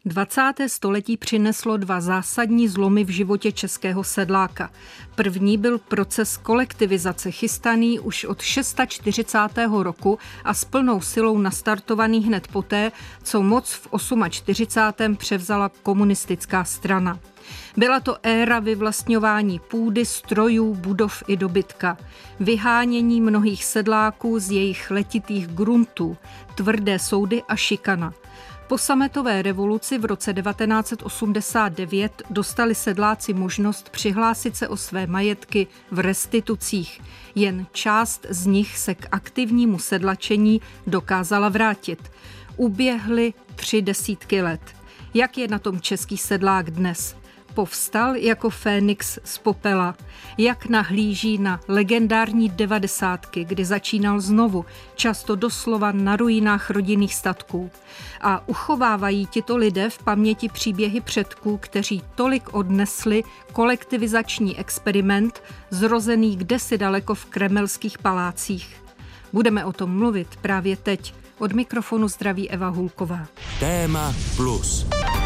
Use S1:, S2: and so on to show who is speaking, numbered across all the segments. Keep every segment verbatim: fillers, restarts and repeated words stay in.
S1: dvacáté století přineslo dva zásadní zlomy v životě českého sedláka. První byl proces kolektivizace chystaný už od čtyřicátého šestého roku a s plnou silou nastartovaný hned poté, co moc v čtyřicátém osmém převzala komunistická strana. Byla to éra vyvlastňování půdy, strojů, budov i dobytka, vyhánění mnohých sedláků z jejich letitých gruntů, tvrdé soudy a šikana. Po sametové revoluci v roce devatenáct set osmdesát devět dostali sedláci možnost přihlásit se o své majetky v restitucích. Jen část z nich se k aktivnímu sedlačení dokázala vrátit. Uběhly tři desítky let. Jak je na tom český sedlák dnes? Povstal jako Fénix z popela, jak nahlíží na legendární devadesátky, kdy začínal znovu, často doslova na ruinách rodinných statků. A uchovávají tito lidé v paměti příběhy předků, kteří tolik odnesli kolektivizační experiment, zrozený kdesi daleko v kremelských palácích. Budeme o tom mluvit právě teď. Od mikrofonu zdraví Eva Hulková.
S2: Téma plus.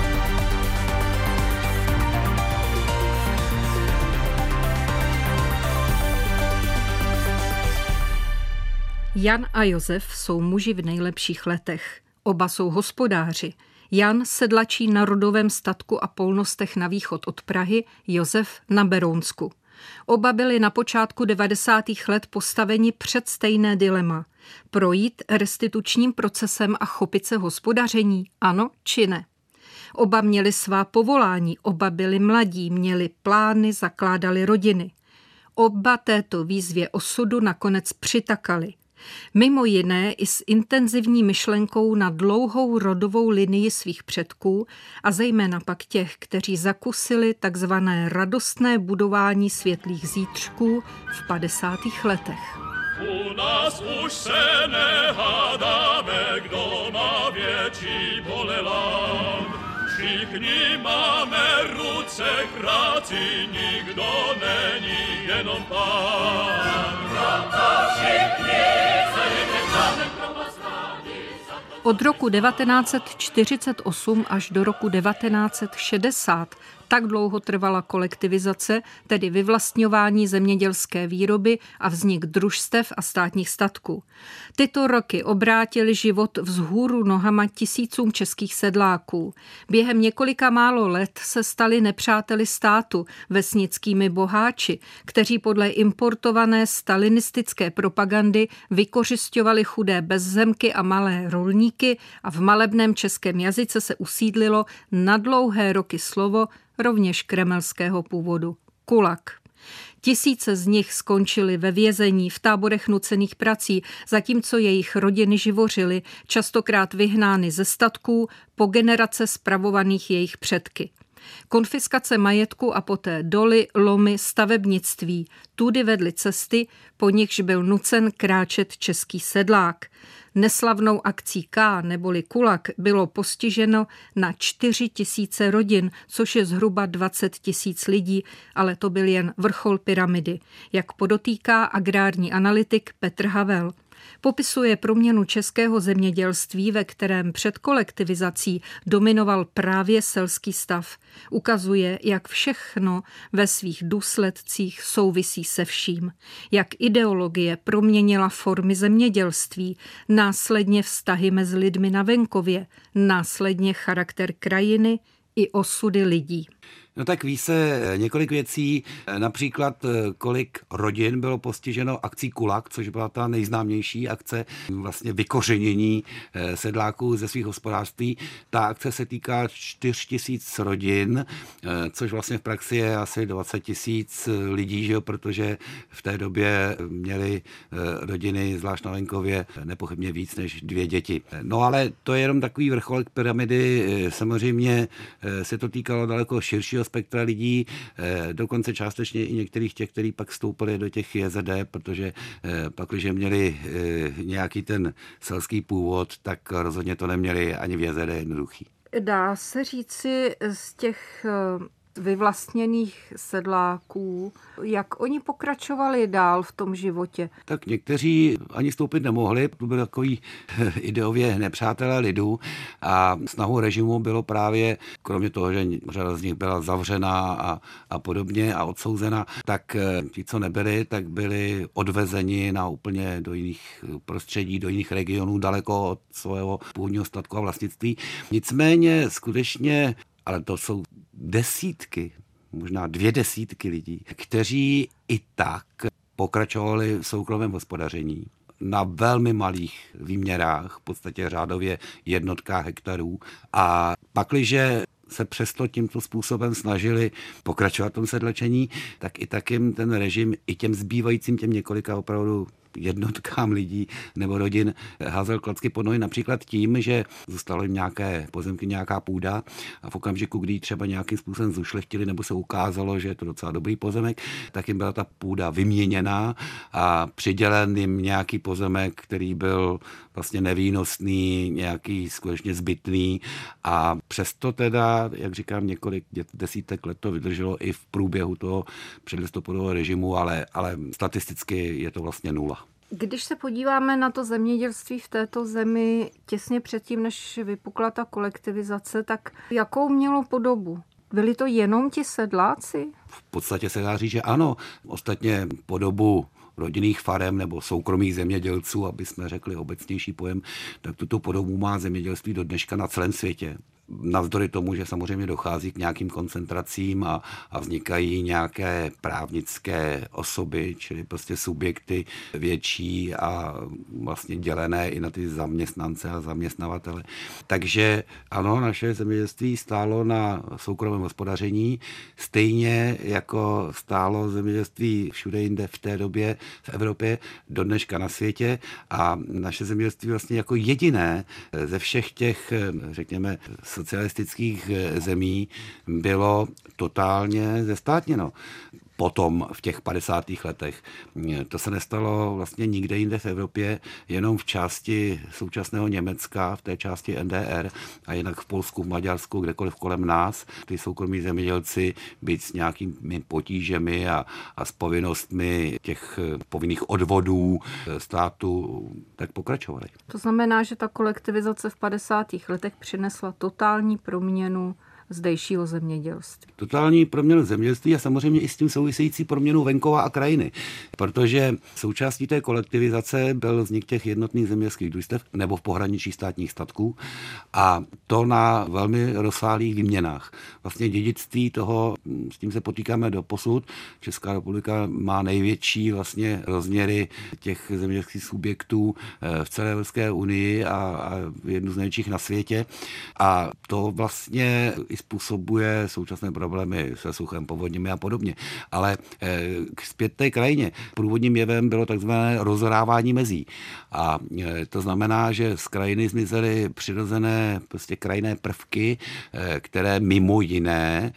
S1: Jan a Josef jsou muži v nejlepších letech. Oba jsou hospodáři. Jan sedlačí na rodovém statku a polnostech na východ od Prahy, Josef na Berounsku. Oba byli na počátku devadesátých let postaveni před stejné dilema. Projít restitučním procesem a chopit se hospodaření, ano či ne? Oba měli svá povolání, oba byli mladí, měli plány, zakládali rodiny. Oba této výzvě osudu nakonec přitakali. Mimo jiné i s intenzivní myšlenkou na dlouhou rodovou linii svých předků a zejména pak těch, kteří zakusili takzvané radostné budování světlých zítřků v padesátých letech.
S3: U nás už se nehádáme, kdo má větší boleland. Všichni máme ruce k práci, nikdo není jenom pán. Proto všichni se necháme promazání.
S1: Od roku devatenáct set čtyřicet osm až do roku devatenáct set šedesát tak dlouho trvala kolektivizace, tedy vyvlastňování zemědělské výroby a vznik družstev a státních statků. Tyto roky obrátily život vzhůru nohama tisícům českých sedláků. Během několika málo let se stali nepřáteli státu, vesnickými boháči, kteří podle importované stalinistické propagandy vykořisťovali chudé bezzemky a malé rolníky a v malebném českém jazyce se usídlilo na dlouhé roky slovo rovněž kremelského původu – kulak. Tisíce z nich skončili ve vězení, v táborech nucených prací, zatímco jejich rodiny živořily, častokrát vyhnány ze statků, po generace spravovaných jejich předky. Konfiskace majetku a poté doly, lomy, stavebnictví, tudy vedly cesty, po nichž byl nucen kráčet český sedlák. Neslavnou akcí K neboli kulak bylo postiženo na čtyři tisíce rodin, což je zhruba dvacet tisíc lidí, ale to byl jen vrchol pyramidy, jak podotýká agrární analytik Petr Havel. Popisuje proměnu českého zemědělství, ve kterém před kolektivizací dominoval právě selský stav. Ukazuje, jak všechno ve svých důsledcích souvisí se vším. Jak ideologie proměnila formy zemědělství, následně vztahy mezi lidmi na venkově, následně charakter krajiny i osudy lidí.
S4: No tak ví se několik věcí, například kolik rodin bylo postiženo akcí Kulak, což byla ta nejznámější akce vlastně vykořenění sedláků ze svých hospodářství. Ta akce se týká čtyři tisíce rodin, což vlastně v praxi je asi dvacet tisíc lidí, že jo, protože v té době měly rodiny, zvlášť na venkově, nepochybně víc než dvě děti. No ale to je jenom takový vrcholek pyramidy, samozřejmě se to týkalo daleko širšího spektra lidí, dokonce částečně i některých těch, kteří pak vstoupili do těch J Z D, protože pak, když měli nějaký ten selský původ, tak rozhodně to neměli ani v J Z D jednoduchý.
S1: Dá se říci z těch vyvlastněných sedláků. Jak oni pokračovali dál v tom životě?
S4: Tak někteří ani stoupit nemohli, to byli takový ideově nepřátelé lidu a snahou režimu bylo právě, kromě toho, že řada z nich byla zavřená a, a podobně a odsouzena, tak ti, co nebyli, tak byli odvezeni na úplně do jiných prostředí, do jiných regionů, daleko od svého původního statku a vlastnictví. Nicméně skutečně, ale to jsou desítky, možná dvě desítky lidí, kteří i tak pokračovali v soukromém hospodaření na velmi malých výměrách, v podstatě řádově jednotkách hektarů. A pakliže se přesto tímto způsobem snažili pokračovat v tom sedlečení, tak i tak jim ten režim i těm zbývajícím těm několika opravdu jednotkám lidí nebo rodin házel klacky pod nohy například tím, že zůstalo jim nějaké pozemky, nějaká půda a v okamžiku, kdy třeba nějakým způsobem zušlechtili nebo se ukázalo, že je to docela dobrý pozemek, tak jim byla ta půda vyměněná a přidělen jim nějaký pozemek, který byl vlastně nevýnosný, nějaký skutečně zbytný a přesto teda, jak říkám, několik desítek let to vydrželo i v průběhu toho předlistopadového režimu, ale, ale statisticky je to vlastně nula.
S1: Když se podíváme na to zemědělství v této zemi těsně předtím, než vypukla ta kolektivizace, tak jakou mělo podobu? Byli to jenom ti sedláci?
S4: V podstatě se dá říct, že ano. Ostatně podobu rodinných farem nebo soukromých zemědělců, aby jsme řekli obecnější pojem, tak tuto podobu má zemědělství do dneška na celém světě. Navzdory tomu, že samozřejmě dochází k nějakým koncentracím a, a vznikají nějaké právnické osoby, čili prostě subjekty větší a vlastně dělené i na ty zaměstnance a zaměstnavatele. Takže ano, naše zemědělství stálo na soukromém hospodaření, stejně jako stálo zemědělství všude jinde v té době v Evropě, do dneška na světě a naše zemědělství vlastně jako jediné ze všech těch, řekněme, socialistických zemí bylo totálně zestátněno. Potom v těch padesátých letech. To se nestalo vlastně nikde jinde v Evropě, jenom v části současného Německa, v té části N D R a jinak v Polsku, v Maďarsku, kdekoliv kolem nás. Ty soukromí zemědělci být s nějakými potížemi a, a s povinnostmi těch povinných odvodů státu, tak pokračovali.
S1: To znamená, že ta kolektivizace v padesátých letech přinesla totální proměnu zdejšího zemědělství.
S4: Totální proměnu zemědělství a samozřejmě i s tím související proměnu venkova a krajiny, protože součástí té kolektivizace byl vznik těch jednotných zemědělských družstev nebo v pohraničí státních statků a to na velmi rozsáhlých výměnách. Vlastně dědictví toho, s tím se potýkáme doposud. Česká republika má největší vlastně rozměry těch zemědělských subjektů v celé Evropské unii a, a jednu z největších na světě a to vlastně i způsobuje současné problémy se suchem, povodněmi a podobně. Ale k zpět té krajině průvodním jevem bylo takzvané rozorávání mezí. A to znamená, že z krajiny zmizely přirozené prostě krajinné prvky, které mimo jiné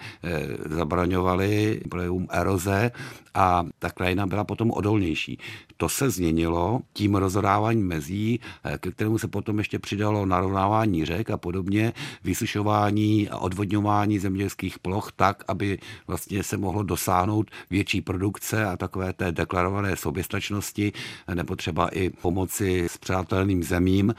S4: zabraňovaly projevům eroze a ta krajina byla potom odolnější. To se změnilo tím rozoráváním mezí, ke kterému se potom ještě přidalo narovnávání řek a podobně, vysušování a odvodňování zemědělských ploch tak, aby vlastně se mohlo dosáhnout větší produkce a takové té deklarované soběstačnosti nebo třeba i pomoci spřáteleným zemím.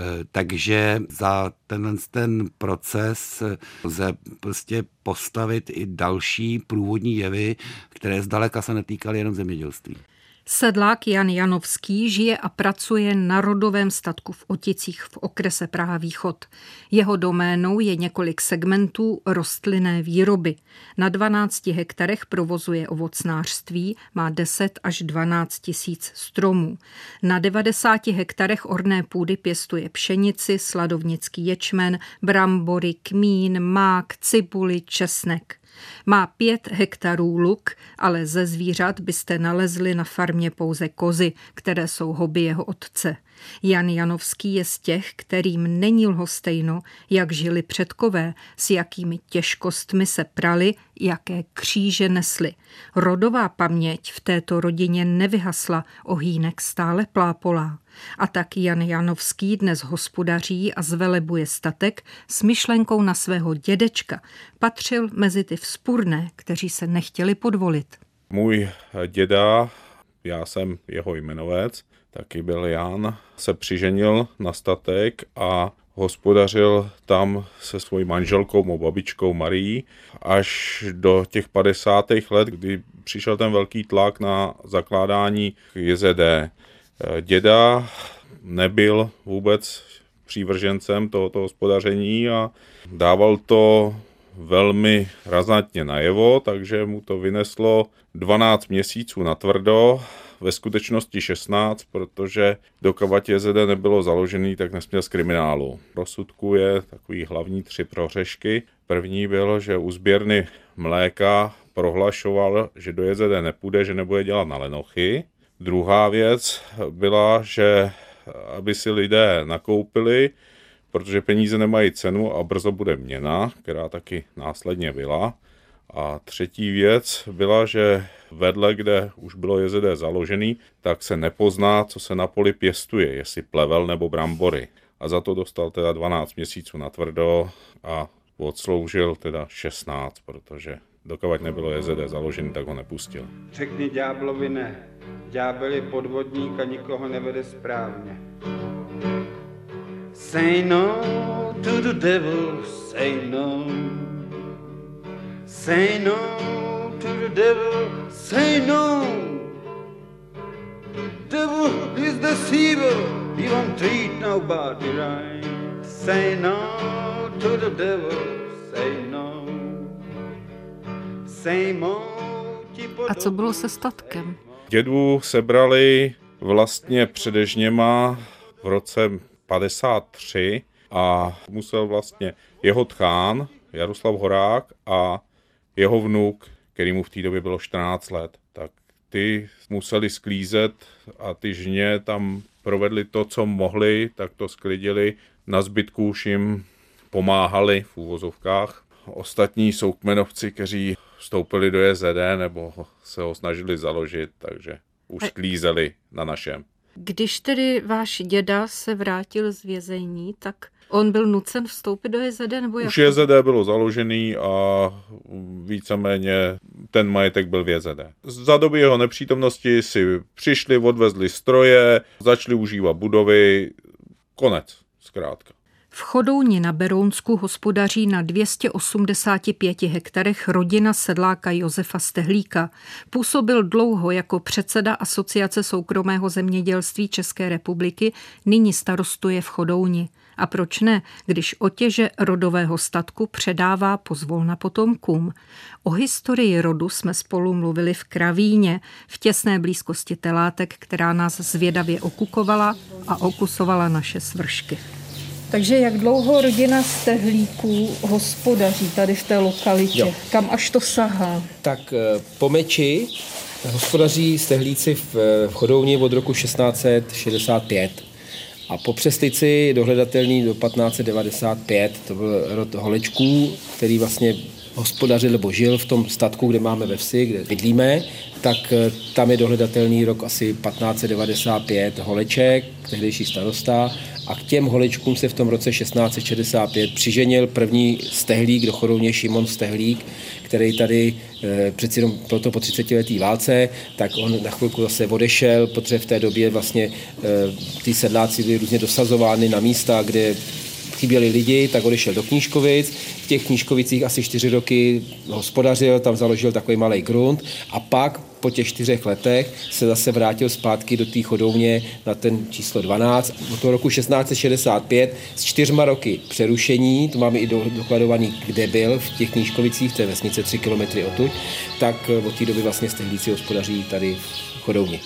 S4: Takže za tenhle ten proces lze prostě postavit i další průvodní jevy, které zdaleka se netýkaly jenom zemědělství.
S1: Sedlák Jan Janovský žije a pracuje na rodovém statku v Oticích v okrese Praha-Východ. Jeho doménou je několik segmentů rostlinné výroby. Na dvanácti hektarech provozuje ovocnářství, má deset až dvanáct tisíc stromů. Na devadesáti hektarech orné půdy pěstuje pšenici, sladovnický ječmen, brambory, kmín, mák, cibuli, česnek. Má pět hektarů luk, ale ze zvířat byste nalezli na farmě pouze kozy, které jsou hobby jeho otce. Jan Janovský je z těch, kterým není lhostejno, jak žili předkové, s jakými těžkostmi se prali, jaké kříže nesli. Rodová paměť v této rodině nevyhasla, ohýnek stále plápolá. A tak Jan Janovský dnes hospodaří a zvelebuje statek s myšlenkou na svého dědečka. Patřil mezi ty vzpurné, kteří se nechtěli podvolit.
S5: Můj děda, já jsem jeho jmenovec, taky byl Jan, se přiženil na statek a hospodařil tam se svojí manželkou, mou babičkou Marií, až do těch padesátých let, kdy přišel ten velký tlak na zakládání J Z D. Děda nebyl vůbec přívržencem tohoto hospodaření a dával to velmi razantně najevo, takže mu to vyneslo dvanáct měsíců natvrdo, ve skutečnosti šestnáct, protože dokud J Z D nebylo založený, tak nesměl z kriminálu. V rozsudku je takový hlavní tři prohřešky. První bylo, že u sběrny mléka prohlašoval, že do J Z D nepůjde, že nebude dělat na lenochy. Druhá věc byla, že aby si lidé nakoupili, protože peníze nemají cenu a brzo bude měna, která taky následně byla. A třetí věc byla, že vedle, kde už bylo J Z D založený, tak se nepozná, co se na poli pěstuje, jestli plevel nebo brambory. A za to dostal teda dvanáct měsíců natvrdo a odsloužil teda šestnáct, protože dokud nebylo J Z D založený, tak ho nepustil.
S6: Řekni ďáblovi ne. Ďábel je podvodník a nikoho nevede správně. Say no to the devil, say no. Say no to the devil, say no. Devil is deceiver, he won't treat nobody right. Say no to the devil, say no. Say no.
S1: A co bylo se statkem?
S5: Dědu sebrali vlastně přede Žněma v roce padesát tři a musel vlastně jeho tchán Jaroslav Horák a jeho vnuk, který mu v té době bylo čtrnáct let, tak ty museli sklízet a ty žně tam provedli to, co mohli, tak to sklidili. Na zbytku už jim pomáhali v úvozovkách. Ostatní jsou kmenovci, kteří vstoupili do J Z D nebo se ho snažili založit, takže už sklízeli na našem.
S1: Když tedy váš děda se vrátil z vězení, tak on byl nucen vstoupit do J Z D? Nebo jak?
S5: Už J Z D bylo založený a víceméně ten majetek byl v J Z D. Za doby jeho nepřítomnosti si přišli, odvezli stroje, začali užívat budovy, konec zkrátka.
S1: V Chodouni na Berounsku hospodaří na dvě stě osmdesát pět hektarech rodina sedláka Josefa Stehlíka. Působil dlouho jako předseda Asociace soukromého zemědělství České republiky, nyní starostuje v Chodouni. A proč ne, když otěže rodového statku předává pozvolna potomkům. O historii rodu jsme spolu mluvili v Kravíně, v těsné blízkosti Telátek, která nás zvědavě okukovala a okusovala naše svršky. Takže jak dlouho rodina Stehlíků hospodaří tady v té lokalitě? Jo. Kam až to sahá?
S7: Tak po Meči hospodaří Stehlíci v Chodouni od roku šestnáct set šedesát pět. A po Přeslici dohledatelný do patnáct set devadesát pět. To byl rod Holečků, který vlastně hospodařil nebo žil v tom statku, kde máme ve vsi, kde bydlíme, tak tam je dohledatelný rok asi patnáct set devadesát pět Holeček, tehdejší starosta, a k těm Holečkům se v tom roce šestnáct set šedesát pět přiženil první Stehlík do Chorouně, Šimon Stehlík, který tady e, přeci jenom proto po třicetileté válce, tak on na chvilku zase odešel, protože v té době vlastně e, ty sedláci byli různě dosazovány na místa, kde chyběli lidi, tak odešel do Knížkovic. V těch Knížkovicích asi čtyři roky hospodařil, tam založil takový malý grunt a pak po těch čtyřech letech se zase vrátil zpátky do té Chodouně na ten číslo dvanáct. Od toho roku šestnáct set šedesát pět s čtyřma roky přerušení, to máme i dokladovaný, kde byl v těch Knížkovicích, to je vesnice tři kilometry odtud, tak od té doby vlastně Stehlíci hospodaří tady v Chodouni.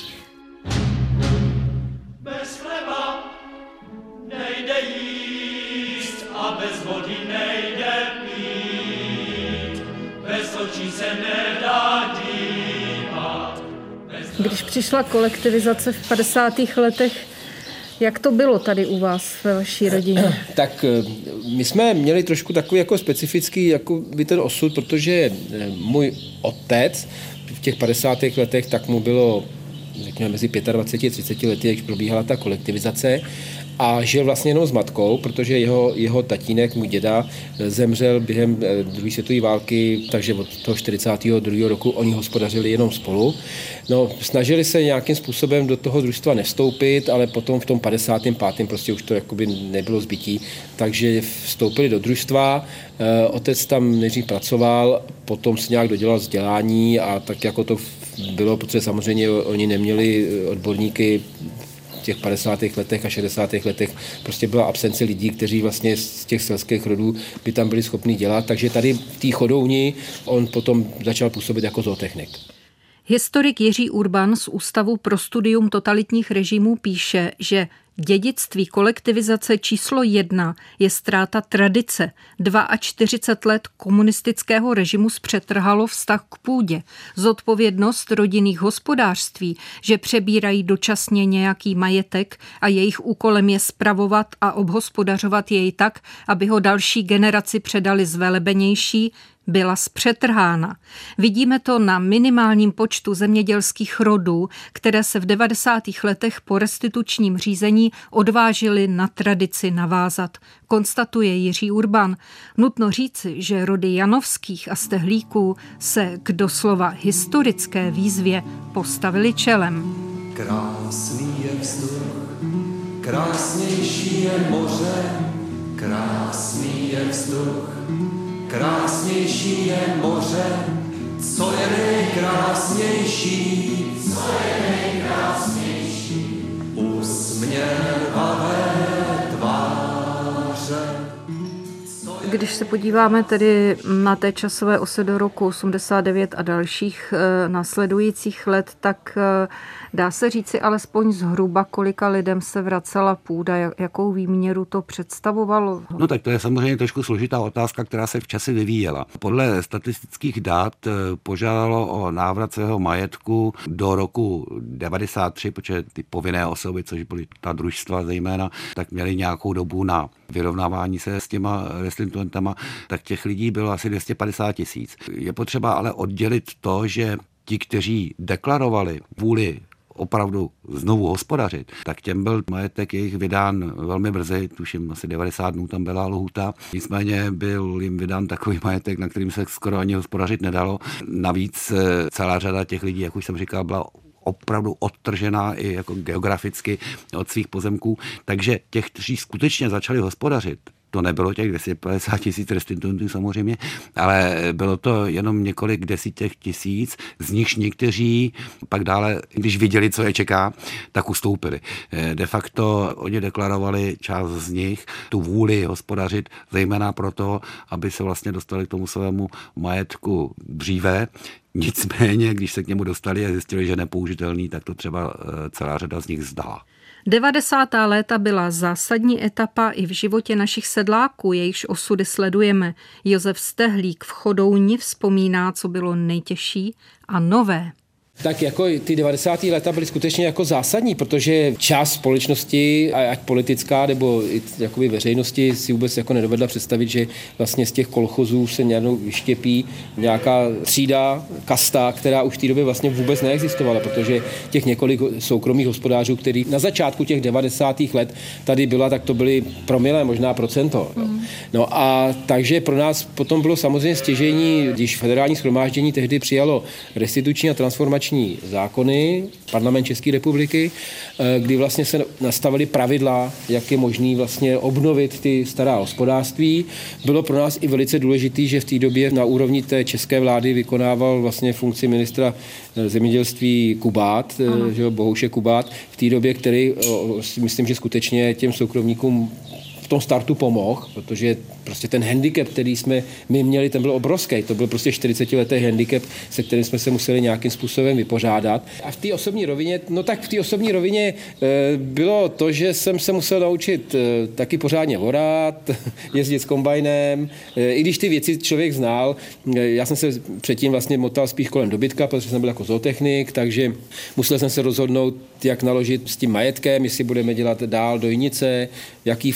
S3: Bez chleba nejde jíst a bez vody nejde pít, bez očí se nedá dívat.
S1: Když přišla kolektivizace v padesátých letech, jak to bylo tady u vás ve vaší rodině?
S7: Tak my jsme měli trošku takový jako specifický jako by ten osud, protože můj otec v těch padesátých letech, tak mu bylo řekněme mezi dvaceti pěti a třiceti lety, jak probíhala ta kolektivizace, a žil vlastně jenom s matkou, protože jeho, jeho tatínek, můj děda, zemřel během druhé světové války, takže od toho čtyřicátého druhého roku oni hospodařili jenom spolu. No, snažili se nějakým způsobem do toho družstva nevstoupit, ale potom v tom padesátém pátém prostě už to jakoby nebylo zbytí, takže vstoupili do družstva. Otec tam nejdřív pracoval, potom si nějak dodělal vzdělání a tak jako to bylo, protože samozřejmě oni neměli odborníky v těch padesátých letech a šedesátých letech, prostě byla absence lidí, kteří vlastně z těch selských rodů by tam byli schopni dělat, takže tady v té Chodouni on potom začal působit jako zootechnik.
S1: Historik Jiří Urban z Ústavu pro studium totalitních režimů píše, že dědictví kolektivizace číslo jedna je ztráta tradice. čtyřicet dva let komunistického režimu zpřetrhalo vztah k půdě. Zodpovědnost rodinných hospodářství, že přebírají dočasně nějaký majetek a jejich úkolem je spravovat a obhospodařovat jej tak, aby ho další generaci předali zvelebenější, byla zpřetrhána. Vidíme to na minimálním počtu zemědělských rodů, které se v devadesátých letech po restitučním řízení odvážily na tradici navázat, konstatuje Jiří Urban. Nutno říci, že rody Janovských a Stehlíků se k doslova historické výzvě postavili čelem.
S8: Krásný je vzduch, krásnější je moře, krásný je vzduch, krásnější je moře, co je nejkrásnější, co je nejkrásnější, usměvavé tváře.
S1: Když se podíváme tedy na té časové osy do roku osmdesát devět a dalších e, následujících let, tak e, dá se říci alespoň zhruba, kolika lidem se vracela půda, jak, jakou výměru to představovalo?
S4: No tak to je samozřejmě trošku složitá otázka, která se v čase vyvíjela. Podle statistických dat požádalo o návrat svého majetku do roku devadesát tři, protože ty povinné osoby, což byly ta družstva zejména, tak měly nějakou dobu na vyrovnávání se s těma restituentama, tak těch lidí bylo asi dvě stě padesát tisíc. Je potřeba ale oddělit to, že ti, kteří deklarovali vůli opravdu znovu hospodařit, tak těm byl majetek jejich vydán velmi brzy, tuším asi devadesát dnů tam byla lhůta. Nicméně byl jim vydán takový majetek, na kterým se skoro ani hospodařit nedalo. Navíc celá řada těch lidí, jak už jsem říkal, byla opravdu odtržená i jako geograficky od svých pozemků. Takže těch, kteří skutečně začali hospodařit, to nebylo těch dvě stě padesát tisíc restituentů samozřejmě, ale bylo to jenom několik desítek tisíc, z nichž někteří pak dále, když viděli, co je čeká, tak ustoupili. De facto oni deklarovali část z nich tu vůli hospodařit, zejména proto, aby se vlastně dostali k tomu svému majetku dříve. Nicméně, když se k němu dostali a zjistili, že nepoužitelný, tak to třeba celá řada z nich zdala.
S1: devadesátá léta byla zásadní etapa i v životě našich sedláků, jejichž osudy sledujeme. Josef Stehlík v Chodouni vzpomíná, co bylo nejtěžší a nové.
S7: Tak jako ty devadesátá léta byly skutečně jako zásadní, protože část společnosti, ať politická nebo i jakoby veřejnosti, si vůbec jako nedovedla představit, že vlastně z těch kolchozů se nějakou vyštěpí nějaká třída, kasta, která už v té době vlastně vůbec neexistovala, protože těch několik soukromých hospodářů, který na začátku těch devadesátých let tady byla, tak to byly promile, možná procento. Mm. No a takže pro nás potom bylo samozřejmě stěžení, když federální shromáždění tehdy přijalo restituční a transformační zákony, parlament České republiky, kdy vlastně se nastavily pravidla, jak je možný vlastně obnovit ty stará hospodářství. Bylo pro nás i velice důležité, že v té době na úrovni té české vlády vykonával vlastně funkci ministra zemědělství Kubát, že Bohuše Kubát, v té době, který myslím, že skutečně těm soukromníkům v tom startu pomohl, protože prostě ten handicap, který jsme my měli, ten byl obrovský. To byl prostě čtyřicetiletý handicap, se kterým jsme se museli nějakým způsobem vypořádat. A v té osobní rovině, no tak v té osobní rovině e, bylo to, že jsem se musel naučit e, taky pořádně orat, jezdit s kombajnem, e, i když ty věci člověk znal. E, já jsem se předtím vlastně motal spíš kolem dobytka, protože jsem byl jako zootechnik, takže musel jsem se rozhodnout, jak naložit s tím majetkem, jestli budeme dělat dál dojnice, v jaký formě,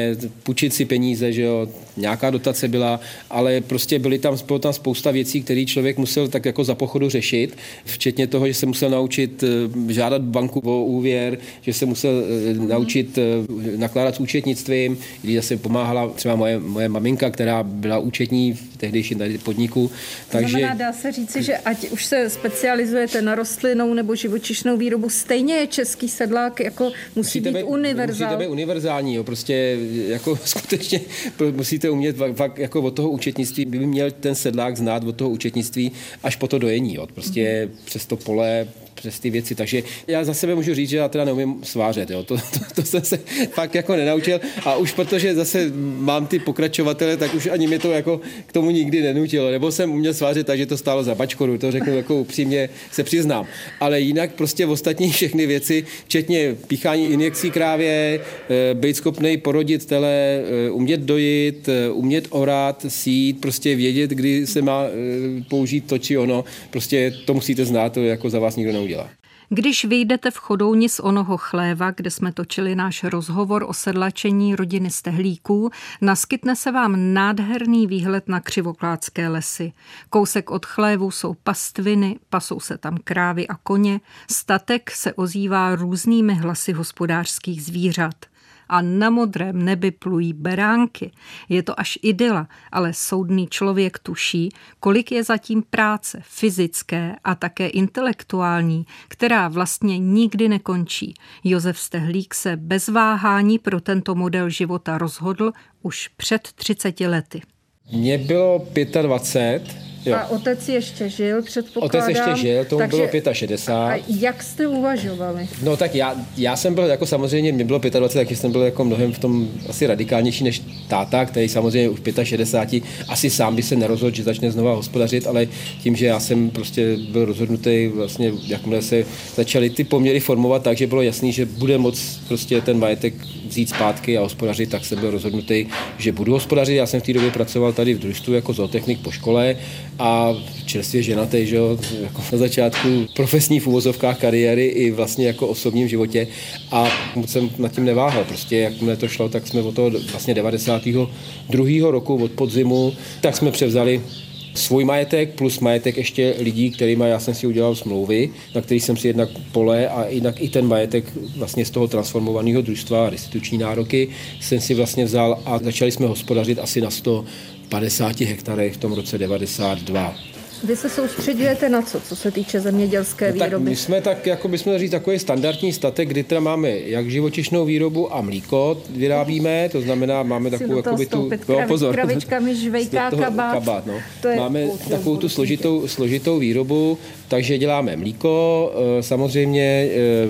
S7: různé, půjčit si peníze, že jo, nějaká dotace byla, ale prostě byly tam, bylo tam spousta věcí, které člověk musel tak jako za pochodu řešit, včetně toho, že se musel naučit žádat banku o úvěr, že se musel naučit nakládat s účetnictvím, když zase pomáhala třeba moje, moje maminka, která byla účetní v tehdejším podniku.
S1: Takže... To znamená, dá se říci, že ať už se specializujete na rostlinnou nebo živočišnou výrobu, stejně je český sedlák jako musí, musí být univerzální.
S7: Musíte být univerzální, jo, prostě jako skutečně musíte umět fakt jako od toho účetnictví, by měl ten sedlák znát od toho účetnictví až po to dojení, jo, prostě mm. přes to pole, přes ty věci, takže já za sebe můžu říct, že já teda neumím svářet, jo. To, to, to jsem se fakt jako nenaučil a už protože zase mám ty pokračovatele, tak už ani mě to jako k tomu nikdy nenutilo, nebo jsem uměl svářet, takže to stálo za bačkoru, to řeknu jako upřímně, se přiznám, ale jinak prostě v ostatní všechny věci, včetně píchání injekcí krávě, být schopnej porodit tele, umět dojit, umět orát, sít, prostě vědět, kdy se má použít to či ono, prostě to musíte znát, to jako za vás nikdo neudělá.
S1: Když vyjdete v Chodouni z onoho chléva, kde jsme točili náš rozhovor o sedlačení rodiny Stehlíků, naskytne se vám nádherný výhled na Křivoklátské lesy. Kousek od chlévu jsou pastviny, pasou se tam krávy a koně, statek se ozývá různými hlasy hospodářských zvířat. A na modrém nebi plují beránky. Je to až idyla, ale soudný člověk tuší, kolik je zatím práce fyzické a také intelektuální, která vlastně nikdy nekončí. Josef Stehlík se bez váhání pro tento model života rozhodl už před třiceti lety.
S7: Mně bylo dvacet pět. Jo.
S1: A otec ještě žil, předpokládám.
S7: Otec ještě žil, tomu
S1: takže,
S7: bylo šedesát pět.
S1: A jak jste uvažovali?
S7: No tak já, já jsem byl jako samozřejmě, mě bylo dvacet pět, takže jsem byl jako mnohem v tom asi radikálnější než táta, který samozřejmě už šedesát pět, asi sám by se nerozhodl, že začne znova hospodařit, ale tím, že já jsem prostě byl rozhodnutý, vlastně jakmile se začaly ty poměry formovat tak, že bylo jasný, že bude moc prostě ten majetek vzít zpátky a hospodařit, tak jsem byl rozhodnutý, že budu hospodařit. Já jsem v té době pracoval tady v družstvu jako zootechnik po škole a čerstvě ženatý, že jo, jako na začátku profesní v uvozovkách kariéry i vlastně jako osobním životě a moc jsem nad tím neváhal. Prostě jakmile to šlo, tak jsme od toho vlastně devadesátého druhého roku od podzimu, tak jsme převzali svůj majetek plus majetek ještě lidí, kterýma já jsem si udělal smlouvy, na který jsem si jednak pole a jinak i ten majetek vlastně z toho transformovaného družstva, restituční nároky jsem si vlastně vzal a začali jsme hospodařit asi na sto padesát hektarech v tom roce devadesát dva.
S1: Vy se soustředujete na co, co se týče zemědělské
S7: no, tak
S1: výroby?
S7: My jsme tak, jako bychom říct, takový standardní statek, kdy teda máme jak živočišnou výrobu a mlíko vyrábíme, to znamená, máme takovou jakoby tu...
S1: No, pozor. Kravičkami žvejká kabát. kabát no.
S7: Máme takovou tu složitou, složitou výrobu, takže děláme mlíko, samozřejmě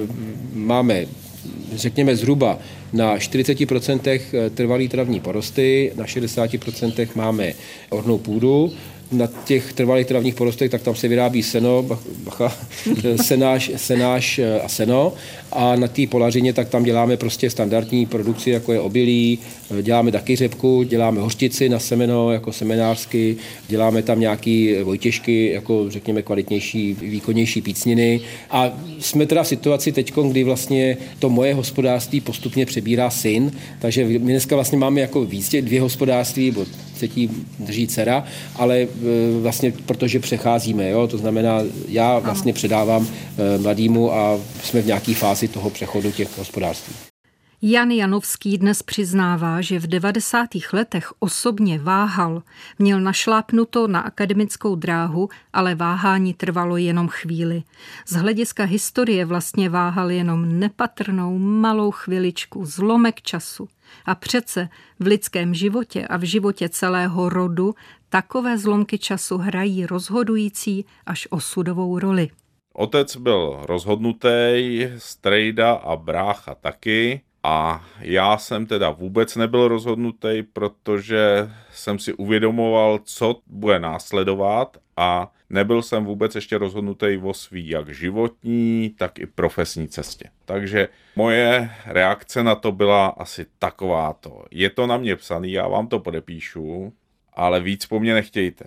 S7: máme, řekněme, zhruba na čtyřicet procent trvalý travní porosty, na šedesát procent máme ornou půdu. Na těch trvalých travních porostech, tak tam se vyrábí seno, bacha, senáš, senáš a seno a na té polařině tak tam děláme prostě standardní produkci, jako je obilí, děláme taky řepku, děláme hořčici na semeno, jako semenářsky, děláme tam nějaký vojtěžky, jako řekněme kvalitnější, výkonnější pícniny a jsme teda v situaci teď, kdy vlastně to moje hospodářství postupně přebírá syn, takže my dneska vlastně máme jako víc dvě hospodářství, bo třetí drží dcera, ale vlastně protože přecházíme, jo? To znamená, já vlastně předávám mladýmu a jsme v nějaké fázi toho přechodu těch hospodářství.
S1: Jan Janovský dnes přiznává, že v devadesátých letech osobně váhal. Měl našlápnuto na akademickou dráhu, ale váhání trvalo jenom chvíli. Z hlediska historie vlastně váhal jenom nepatrnou malou chviličku, zlomek času. A přece v lidském životě a v životě celého rodu takové zlomky času hrají rozhodující až osudovou roli.
S5: Otec byl rozhodnutý, strejda a brácha taky. A já jsem teda vůbec nebyl rozhodnutý, protože jsem si uvědomoval, co bude následovat a nebyl jsem vůbec ještě rozhodnutý o svý jak životní, tak i profesní cestě. Takže moje reakce na to byla asi takováto. Je to na mě psaný, já vám to podepíšu, ale víc po mně nechtějte.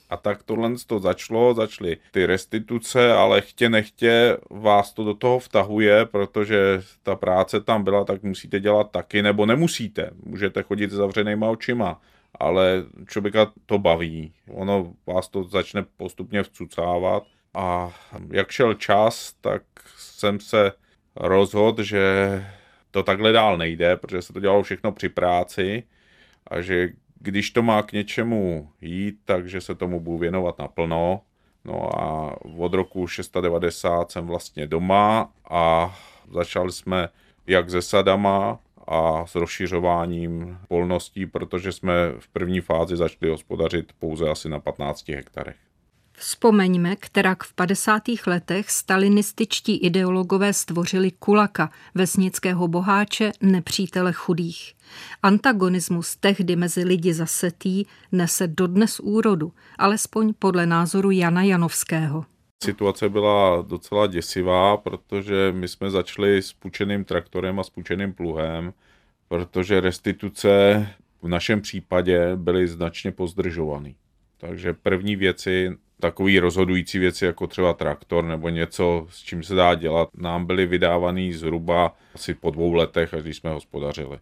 S5: A tak tohle to začalo, začaly ty restituce, ale chtě nechtě vás to do toho vtahuje, protože ta práce tam byla, tak musíte dělat taky, nebo nemusíte. Můžete chodit s zavřenýma očima, ale člověka to baví. Ono vás to začne postupně vcucávat. A jak šel čas, tak jsem se rozhodl, že to takhle dál nejde, protože se to dělalo všechno při práci a že když to má k něčemu jít, takže se tomu budu věnovat naplno. No a od roku devadesát šest jsem vlastně doma a začali jsme jak se sadama a s rozšiřováním polností, protože jsme v první fázi začali hospodařit pouze asi na patnácti hektarech.
S1: Vzpomeňme, kterak v padesátých letech stalinističtí ideologové stvořili kulaka, vesnického boháče, nepřítele chudých. Antagonismus tehdy mezi lidi zasetý nese dodnes úrodu, alespoň podle názoru Jana Janovského.
S5: Situace byla docela děsivá, protože my jsme začali s půjčeným traktorem a s půjčeným pluhem, protože restituce v našem případě byly značně pozdržované. Takže první věci, takový rozhodující věci jako třeba traktor nebo něco, s čím se dá dělat, nám byly vydávaný zhruba asi po dvou letech, až když jsme hospodařili.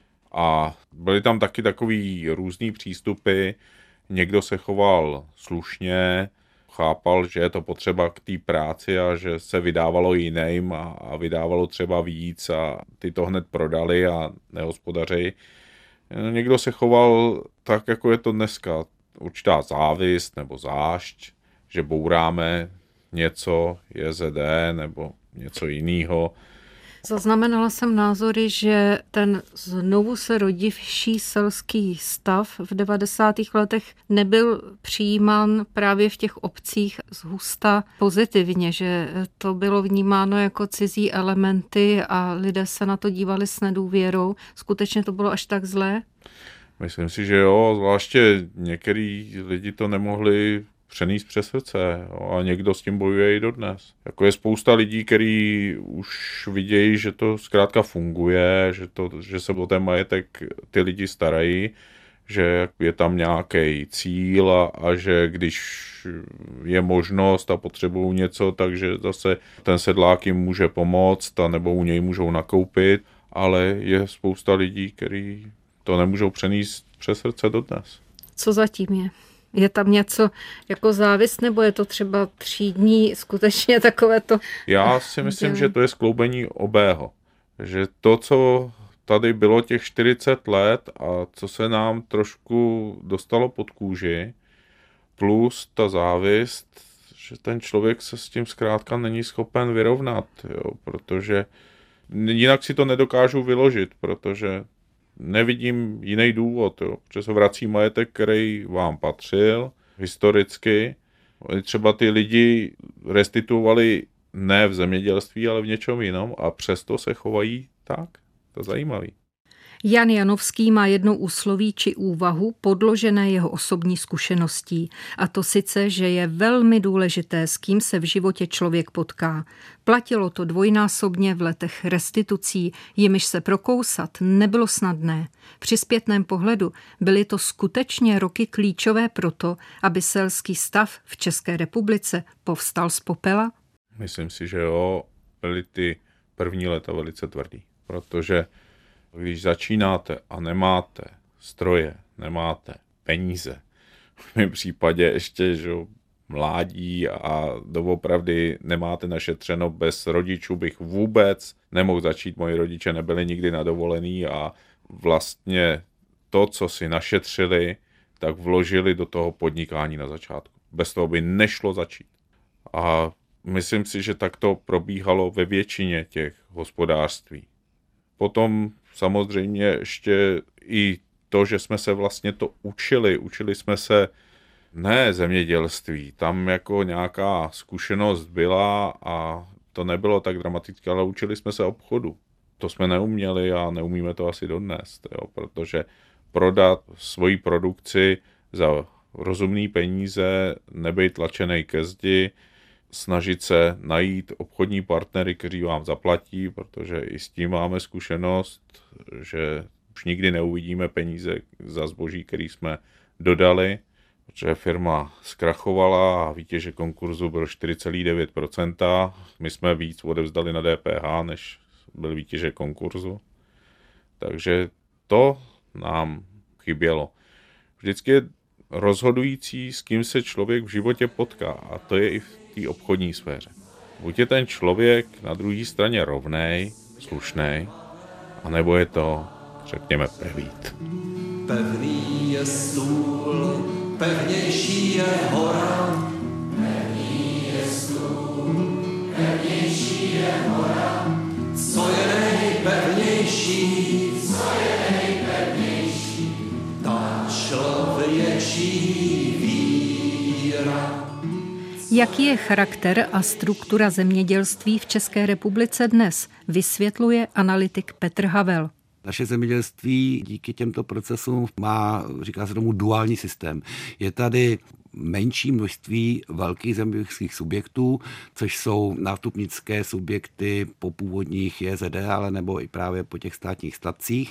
S5: A byly tam taky takový různý přístupy, někdo se choval slušně, chápal, že je to potřeba k té práci a že se vydávalo jiným a, a vydávalo třeba víc a ty to hned prodali a nehospodaři. Někdo se choval tak, jako je to dneska, určitá závist nebo zášť, že bouráme něco, J Z D nebo něco jiného.
S1: Zaznamenala jsem názory, že ten znovu se rodivší selský stav v devadesátých letech nebyl přijímán právě v těch obcích zhusta pozitivně, že to bylo vnímáno jako cizí elementy a lidé se na to dívali s nedůvěrou. Skutečně to bylo až tak zlé?
S5: Myslím si, že jo, zvláště některý lidi to nemohli přenést přes srdce jo, a někdo s tím bojuje i dodnes. Jako je spousta lidí, kteří už vidějí, že to zkrátka funguje, že, to, že se o ten majetek ty lidi starají, že je tam nějaký cíl a, a že když je možnost a potřebují něco, takže zase ten sedlák jim může pomoct a nebo u něj můžou nakoupit, ale je spousta lidí, kteří to nemůžou přenést přes srdce dodnes.
S1: Co zatím je? Je tam něco jako závist, nebo je to třeba třídní, skutečně takové to?
S5: Já si myslím, že to je skloubení obého. Že to, co tady bylo těch čtyřicet let a co se nám trošku dostalo pod kůži, plus ta závist, že ten člověk se s tím zkrátka není schopen vyrovnat, jo, protože jinak si to nedokážu vyložit, protože nevidím jiný důvod, jo, protože se vrací majetek, který vám patřil historicky. Třeba ty lidi restituovali ne v zemědělství, ale v něčem jiném a přesto se chovají tak. To je zajímavý.
S1: Jan Janovský má jednou úsloví či úvahu podložené jeho osobní zkušeností, a to sice, že je velmi důležité, s kým se v životě člověk potká. Platilo to dvojnásobně v letech restitucí, jimiž se prokousat nebylo snadné. Při zpětném pohledu byly to skutečně roky klíčové proto, aby selský stav v České republice povstal z popela?
S5: Myslím si, že jo, byly ty první léta velice tvrdý, protože když začínáte a nemáte stroje, nemáte peníze, v mém případě ještě že mládí a doopravdy nemáte našetřeno, bez rodičů bych vůbec nemohl začít, moji rodiče nebyli nikdy na dovolený a vlastně to, co si našetřili, tak vložili do toho podnikání na začátku. Bez toho by nešlo začít. A myslím si, že tak to probíhalo ve většině těch hospodářství. Potom samozřejmě ještě i to, že jsme se vlastně to učili. Učili jsme se ne zemědělství, tam jako nějaká zkušenost byla a to nebylo tak dramatické, ale učili jsme se obchodu. To jsme neuměli a neumíme to asi dodnes, jo, protože prodat svoji produkci za rozumný peníze, nebejt tlačenej ke zdi, snažit se najít obchodní partnery, kteří vám zaplatí, protože i s tím máme zkušenost, že už nikdy neuvidíme peníze za zboží, který jsme dodali, protože firma zkrachovala a výtěže konkurzu byl čtyři celá devět procenta. My jsme víc odevzdali na D P H, než byl výtěže konkurzu. Takže to nám chybělo. Vždycky je rozhodující, s kým se člověk v životě potká, a to je i v té obchodní sféře. Buď je ten člověk na druhé straně rovnej, slušnej, anebo je to, řekněme, prevít.
S8: Pevný je stůl, pevnější je hora. Pevný je stůl, pevnější je hora. Co je nejpevnější? Co je nejpevnější? Ta člověčí víra.
S1: Jaký je charakter a struktura zemědělství v České republice dnes, vysvětluje analytik Petr Havel.
S4: Naše zemědělství díky těmto procesům má, říká se tomu, duální systém. Je tady menší množství velkých zemědělských subjektů, což jsou nástupnické subjekty po původních J Z D, ale nebo i právě po těch státních statcích.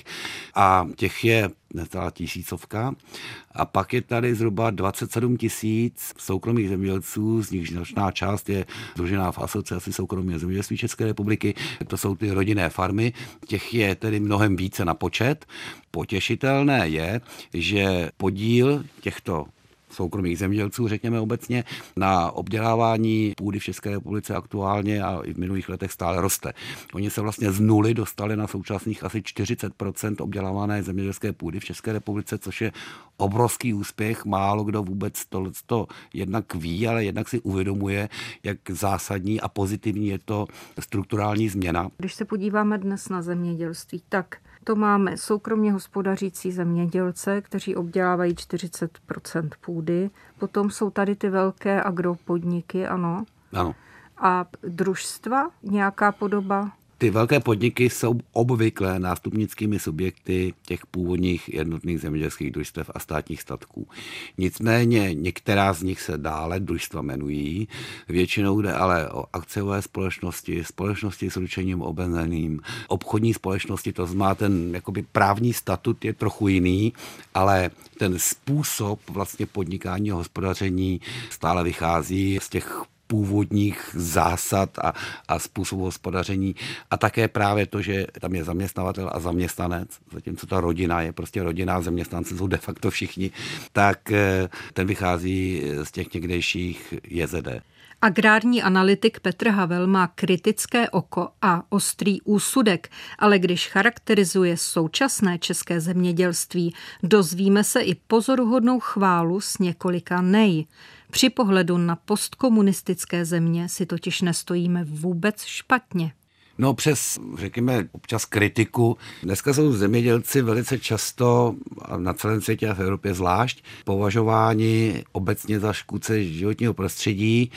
S4: A těch je necelá tisícovka. A pak je tady zhruba dvacet sedm tisíc soukromých zemědělců, z nich značná část je sdružená v Asociaci soukromého zemědělství České republiky. To jsou ty rodinné farmy. Těch je tedy mnohem více na počet. Potěšitelné je, že podíl těchto soukromých zemědělců, řekněme obecně, na obdělávání půdy v České republice aktuálně a i v minulých letech stále roste. Oni se vlastně z nuly dostali na současných asi čtyřicet procent obdělávané zemědělské půdy v České republice, což je obrovský úspěch. Málo kdo vůbec to, to jednak ví, ale jednak si uvědomuje, jak zásadní a pozitivní je to strukturální změna.
S1: Když se podíváme dnes na zemědělství, tak to máme soukromně hospodařící zemědělce, kteří obdělávají čtyřicet procent půdy. Potom jsou tady ty velké agropodniky, ano.
S4: Ano.
S1: A družstva, nějaká podoba?
S4: Ty velké podniky jsou obvykle nástupnickými subjekty těch původních jednotných zemědělských družstev a státních statků. Nicméně některá z nich se dále družstva jmenují. Většinou jde ale o akciové společnosti, společnosti s ručením omezeným, obchodní společnosti, to znamená ten jakoby právní statut je trochu jiný, ale ten způsob vlastně podnikání a hospodaření stále vychází z těch původních zásad a, a způsobu hospodaření a také právě to, že tam je zaměstnavatel a zaměstnanec, zatímco ta rodina je prostě rodina, zaměstnanci jsou de facto všichni, tak ten vychází z těch někdejších J Z D.
S1: Agrární analytik Petr Havel má kritické oko a ostrý úsudek, ale když charakterizuje současné české zemědělství, dozvíme se i pozoruhodnou chválu s několika nej. Při pohledu na postkomunistické země si totiž nestojíme vůbec špatně.
S4: No přes, řekněme, občas kritiku. Dneska jsou zemědělci velice často, na celém světě a v Evropě zvlášť, považováni obecně za škůdce životního prostředí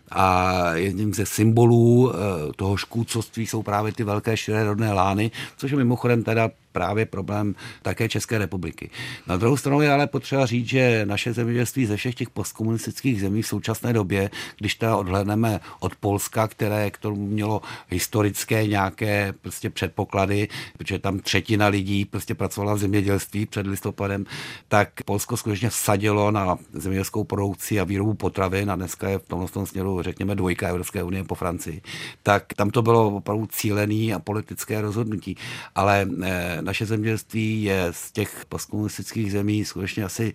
S4: a jedním ze symbolů toho škůdcovství jsou právě ty velké širé rodné lány, což je mimochodem teda právě problém také České republiky. Na druhou stranu je ale potřeba říct, že naše zemědělství ze všech těch postkomunistických zemí v současné době, když teda odhlédneme od Polska, které k tomu mělo historické nějaké prostě předpoklady, protože tam třetina lidí prostě pracovala v zemědělství před listopadem, tak Polsko skutečně vsadilo na zemědělskou produkci a výrobu potravin a dneska je v tomto směru, řekněme, dvojka Evropské unie po Francii. Tak tam to bylo opravdu cílené a politické rozhodnutí. Ale naše zemědělství je z těch postkomunistických zemí skutečně asi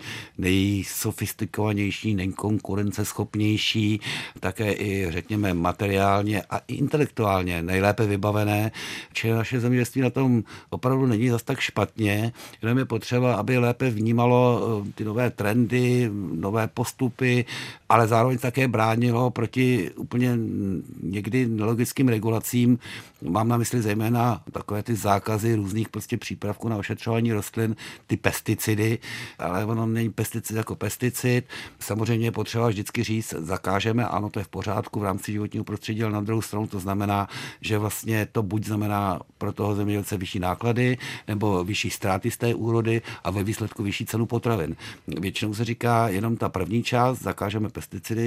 S4: nejsofistikovanější, nejkonkurenceschopnější, také i, řekněme, materiálně a i intelektuálně nejlépe vybavené. Čili naše zemědělství na tom opravdu není zas tak špatně, jenom je potřeba, aby lépe vnímalo ty nové trendy, nové postupy, ale zároveň také bránilo proti úplně někdy nelogickým regulacím. Mám na mysli zejména takové ty zákazy různých prostě přípravků na ošetřování rostlin, ty pesticidy, ale ono není pesticid jako pesticid. Samozřejmě je potřeba vždycky říct, zakážeme, ano, to je v pořádku v rámci životního prostředí, ale na druhou stranu to znamená, že vlastně to buď znamená pro toho zemědělce vyšší náklady, nebo vyšší ztráty z té úrody a ve výsledku vyšší cenu potravin. Většinou se říká jenom ta první část, zakážeme pesticidy,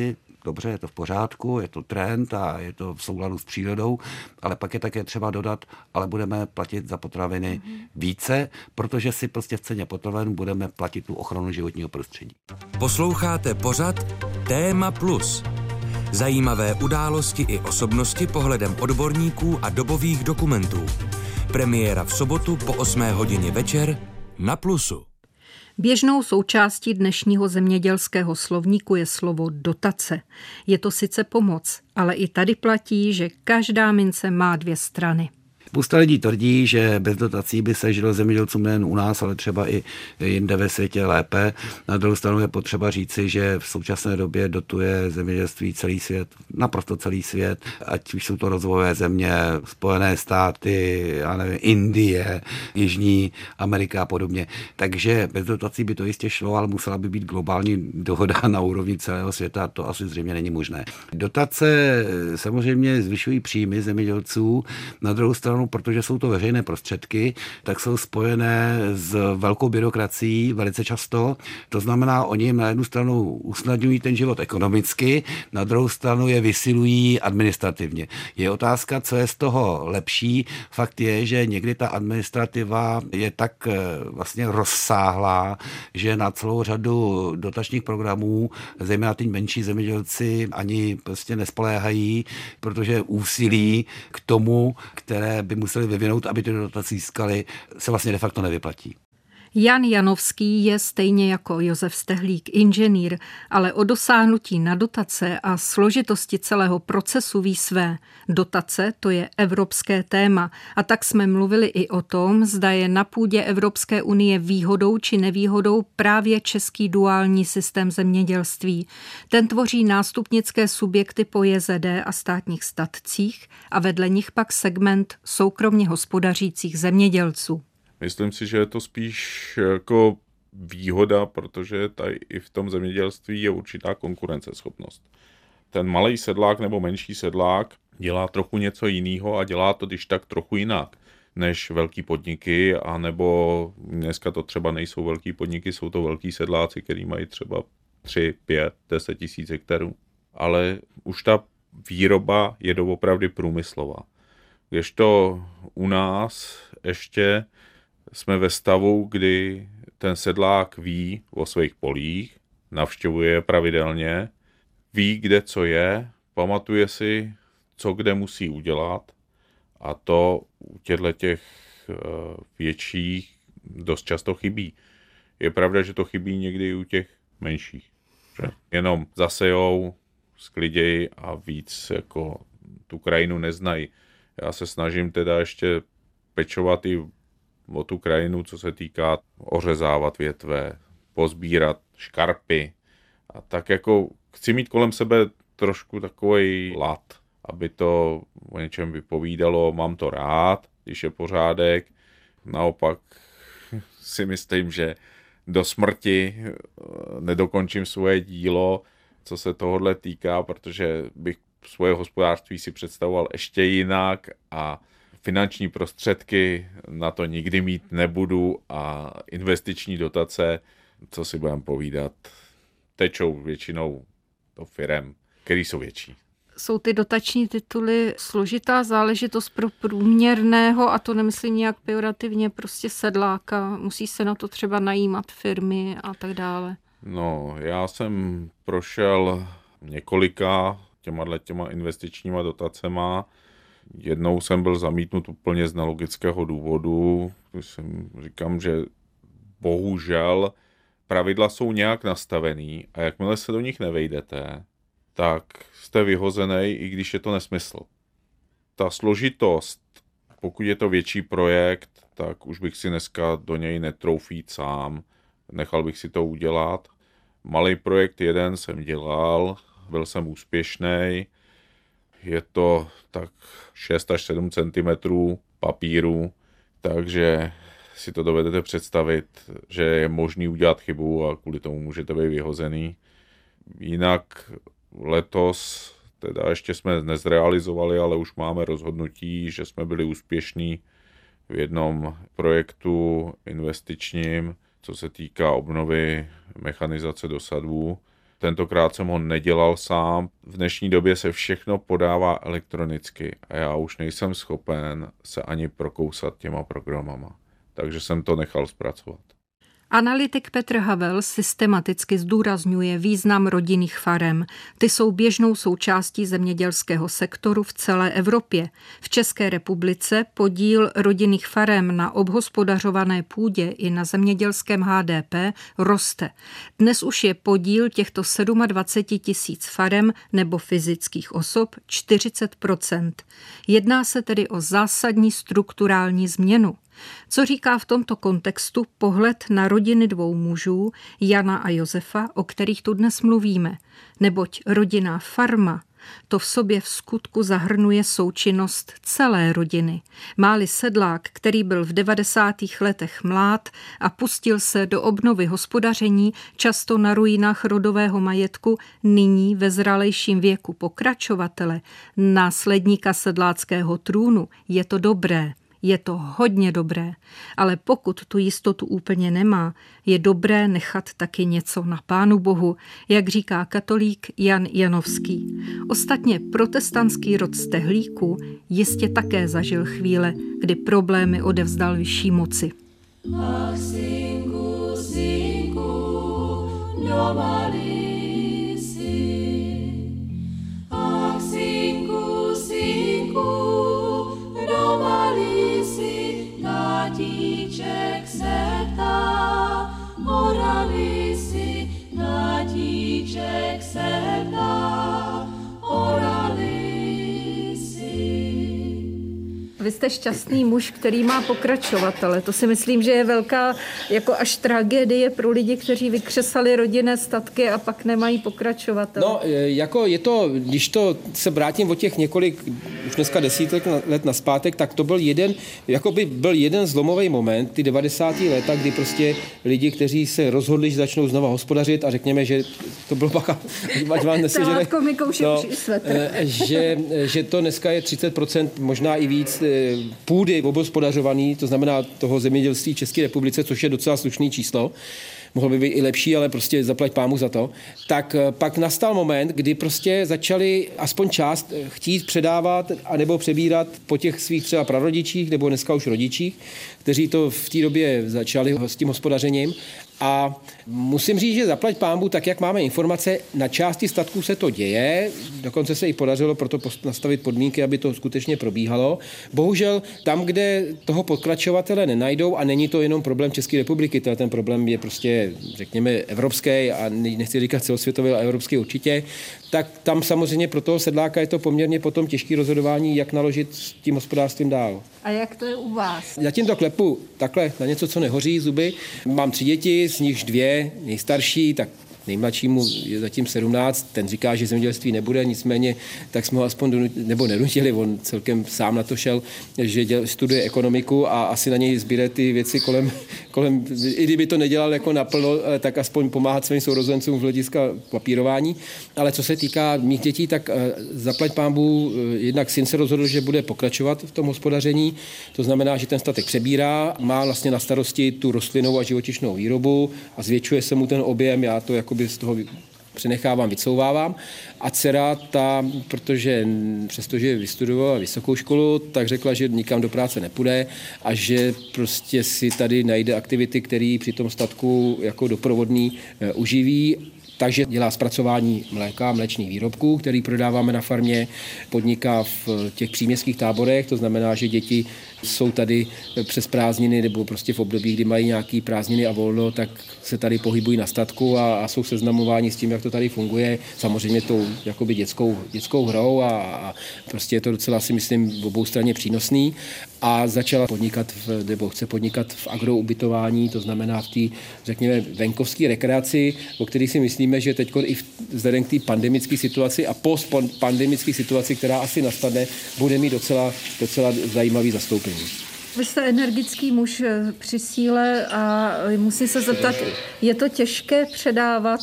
S4: dobře, je to v pořádku, je to trend a je to v souladu s přírodou, ale pak je také třeba dodat, ale budeme platit za potraviny mm. více, protože si prostě v ceně potravin budeme platit tu ochranu životního prostředí.
S2: Posloucháte pořad Téma Plus. Zajímavé události i osobnosti pohledem odborníků a dobových dokumentů. Premiéra v sobotu po osmé hodině večer na Plusu.
S1: Běžnou součástí dnešního zemědělského slovníku je slovo dotace. Je to sice pomoc, ale i tady platí, že každá mince má dvě strany.
S4: Spousta lidí tvrdí, že bez dotací by se žilo zemědělcům nejen u nás, ale třeba i jinde ve světě lépe. Na druhou stranu je potřeba říci, že v současné době dotuje zemědělství celý svět, naprosto celý svět, ať už jsou to rozvojové země, Spojené státy, já nevím, Indie, Jižní Amerika a podobně. Takže bez dotací by to jistě šlo, ale musela by být globální dohoda na úrovni celého světa, to asi zřejmě není možné. Dotace samozřejmě zvyšují příjmy zemědělců, na druhou stranu, protože jsou to veřejné prostředky, tak jsou spojené s velkou byrokracií velice často. To znamená, oni jim na jednu stranu usnadňují ten život ekonomicky, na druhou stranu je vysilují administrativně. Je otázka, co je z toho lepší. Fakt je, že někdy ta administrativa je tak vlastně rozsáhlá, že na celou řadu dotačních programů, zejména ty menší zemědělci, ani prostě nespoléhají, protože úsilí k tomu, které by museli vyvinout, aby ty dotace získali, se vlastně de facto nevyplatí.
S1: Jan Janovský je stejně jako Josef Stehlík inženýr, ale o dosáhnutí na dotace a složitosti celého procesu ví své. Dotace to je evropské téma a tak jsme mluvili i o tom, zda je na půdě Evropské unie výhodou či nevýhodou právě český duální systém zemědělství. Ten tvoří nástupnické subjekty po J Z D a státních statcích a vedle nich pak segment soukromně hospodařících zemědělců.
S5: Myslím si, že je to spíš jako výhoda, protože tady i v tom zemědělství je určitá konkurenceschopnost. Ten malý sedlák nebo menší sedlák dělá trochu něco jiného a dělá to když tak trochu jinak než velký podniky, anebo dneska to třeba nejsou velký podniky, jsou to velký sedláci, který mají třeba tři, pět, deset tisíc hektarů. Ale už ta výroba je doopravdy průmyslová. Kdežto u nás ještě jsme ve stavu, kdy ten sedlák ví o svých polích, navštěvuje je pravidelně, ví, kde co je, pamatuje si, co kde musí udělat a to u těchto těch větších dost často chybí. Je pravda, že to chybí někdy i u těch menších. Že jenom zasejou, sklidějí a víc jako tu krajinu neznají. Já se snažím teda ještě pečovat i o tu krajinu, co se týká ořezávat větve, pozbírat škarpy. A tak jako chci mít kolem sebe trošku takový lad, aby to o něčem vypovídalo, mám to rád, když je pořádek. Naopak si myslím, že do smrti nedokončím svoje dílo, co se tohohle týká, protože bych svoje hospodářství si představoval ještě jinak a finanční prostředky na to nikdy mít nebudu a investiční dotace, co si budeme povídat, tečou většinou do firem, který jsou větší.
S1: Jsou ty dotační tituly složitá záležitost pro průměrného, a to nemyslím nějak pejorativně, prostě sedláka. Musí se na to třeba najímat firmy a tak dále.
S5: No, já jsem prošel několika těma těma investičníma dotacema. Jednou jsem byl zamítnut úplně z nelogického důvodu. Jsem, říkám, že bohužel pravidla jsou nějak nastavený a jakmile se do nich nevejdete, tak jste vyhozený, i když je to nesmysl. Ta složitost, pokud je to větší projekt, tak už bych si dneska do něj netroufít sám. Nechal bych si to udělat. Malý projekt jeden jsem dělal, byl jsem úspěšný. Je to tak šest až sedm centimetrů papíru, takže si to dovedete představit, že je možný udělat chybu a kvůli tomu můžete být vyhozený. Jinak letos, teda ještě jsme nezrealizovali, ale už máme rozhodnutí, že jsme byli úspěšní v jednom projektu investičním, co se týká obnovy mechanizace dosadů. Tentokrát jsem ho nedělal sám. V dnešní době se všechno podává elektronicky a já už nejsem schopen se ani prokousat těma programama. Takže jsem to nechal zpracovat.
S1: Analytik Petr Havel systematicky zdůrazňuje význam rodinných farem. Ty jsou běžnou součástí zemědělského sektoru v celé Evropě. V České republice podíl rodinných farem na obhospodařované půdě i na zemědělském H D P roste. Dnes už je podíl těchto dvacet sedm tisíc farem nebo fyzických osob čtyřicet procent. Jedná se tedy o zásadní strukturální změnu. Co říká v tomto kontextu pohled na rodiny dvou mužů, Jana a Josefa, o kterých tu dnes mluvíme? Neboť rodinná farma, to v sobě v skutku zahrnuje součinnost celé rodiny. Má-li sedlák, který byl v devadesátých letech mlád a pustil se do obnovy hospodaření, často na ruinách rodového majetku, nyní ve zralejším věku pokračovatele, následníka sedláckého trůnu, je to dobré. Je to hodně dobré, ale pokud tu jistotu úplně nemá, je dobré nechat taky něco na Pánu Bohu, jak říká katolík Jan Janovský. Ostatně protestantský rod Stehlíků jistě také zažil chvíle, kdy problémy odevzdal vyšší moci. Ach, synku, synku, doma lisi. Ach, synku, synku, doma lisi. Tatíček se ptá, orali si, tatíček se ptá, orali si. Vy jste šťastný muž, který má pokračovatele. To si myslím, že je velká jako až tragédie pro lidi, kteří vykřesali rodinné statky a pak nemají pokračovatele.
S7: No, jako je to, když to se vrátím o těch několik, už dneska desítek let nazpátek, tak to byl jeden, jako by byl jeden zlomový moment, ty devadesátá léta, kdy prostě lidi, kteří se rozhodli, že začnou znova hospodařit a řekněme, že to bylo pak, ať vám nesežere, no, že, že to dneska je třicet procent, možná i víc půdy obhospodařovaný, to znamená toho zemědělství v České republice, což je docela slušný číslo, mohlo by být i lepší, ale prostě zaplať pámu za to, tak pak nastal moment, kdy prostě začali aspoň část chtít předávat anebo přebírat po těch svých třeba prarodičích nebo dneska už rodičích, kteří to v té době začali s tím hospodařením. A musím říct, že zaplať pánbu, tak jak máme informace, na části statků se to děje, dokonce se i podařilo proto nastavit podmínky, aby to skutečně probíhalo. Bohužel tam, kde toho pokračovatele nenajdou, a není to jenom problém České republiky, ten problém je prostě, řekněme, evropský a nechci říkat celosvětový, ale evropský určitě, tak tam samozřejmě pro toho sedláka je to poměrně potom těžké rozhodování, jak naložit s tím hospodářstvím dál.
S1: A jak to je u vás?
S7: Zatím to klepu takhle na něco, co nehoří zuby. Mám tři děti, z nichž dvě nejstarší, tak nejmladšímu je zatím sedmnáct, ten říká, že zemědělství nebude, nicméně tak jsme ho aspoň donutili, nebo nenutili, on celkem sám na to šel, že děl, studuje ekonomiku a asi na něj sbíre ty věci kolem, kolem, i kdyby to nedělal jako naplno, tak aspoň pomáhat svým sourozencům z hlediska papírování. Ale co se týká mých dětí, tak zaplať pánbů, jednak syn se rozhodl, že bude pokračovat v tom hospodaření, to znamená, že ten statek přebírá, má vlastně na starosti tu rostlinnou a živočišnou výrobu a zvětšuje se mu ten objem, já to jakoby z toho přenechávám, vycouvávám. A dcera ta, protože přestože vystudovala vysokou školu, tak řekla, že nikam do práce nepůjde a že prostě si tady najde aktivity, které při tom statku jako doprovodný e, uživí. Takže dělá zpracování mléka, mléčných výrobků, který prodáváme na farmě, podniká v těch příměstských táborech, to znamená, že děti jsou tady přes prázdniny nebo prostě v období, kdy mají nějaký prázdniny a volno, tak se tady pohybují na statku a, a jsou seznamováni s tím, jak to tady funguje. Samozřejmě tou jakoby dětskou, dětskou hrou a, a prostě je to docela, si myslím, v obou straně přínosný. A začala podnikat, v, nebo chce podnikat v agroubytování, to znamená v té, řekněme, venkovské rekreaci, o kterých si myslíme, že teď i vzhledem k té pandemické situaci a postpandemické situaci, která asi nastane, bude mít docela, docela zajímavý zastoupení.
S1: Vy jste energický muž při síle a musím se zeptat, je to těžké předávat